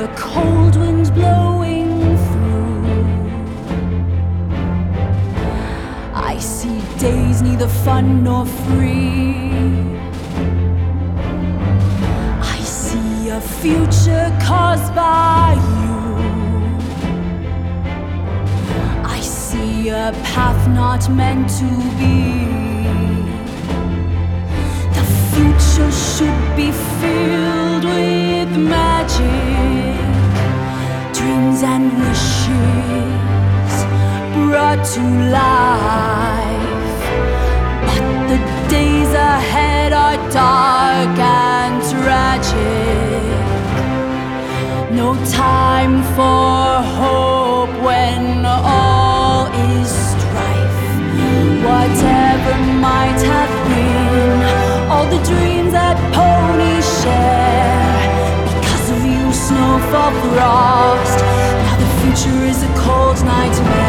the cold winds blowing through. I see days neither fun nor free. I see a future caused by you. I see a path not meant to be. The future should be filled with magic, dreams and wishes brought to life. But the days ahead are dark and tragic. No time for hope when all is strife. Whatever might have been, all the dreams that ponies share, because of you, snowfall frost. Now the future is a cold nightmare.